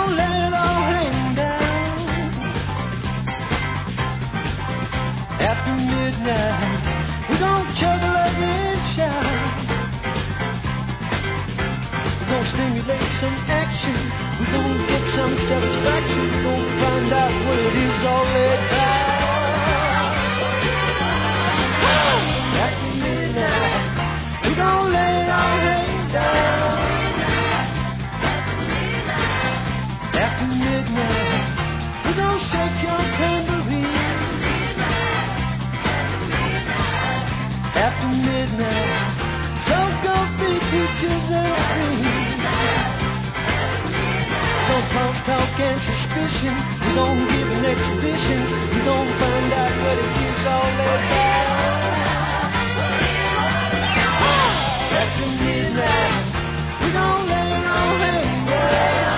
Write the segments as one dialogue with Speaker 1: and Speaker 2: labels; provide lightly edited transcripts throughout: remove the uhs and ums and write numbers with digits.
Speaker 1: don't let it all hang down. After midnight, we don't juggle up and shout. We're gonna stimulate some action. We're gonna get some satisfaction. We're gonna find out what it is all about. After midnight, we don't let it all hang down. After midnight, we don't shake your tambourine. After midnight, don't go be peaches and cream. Don't talk and suspicion. We don't give an exhibition. We don't find out what it is all about. After midnight, we don't let it all hang down.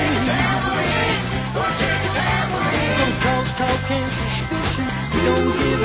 Speaker 1: Talk and suspicion. We don't give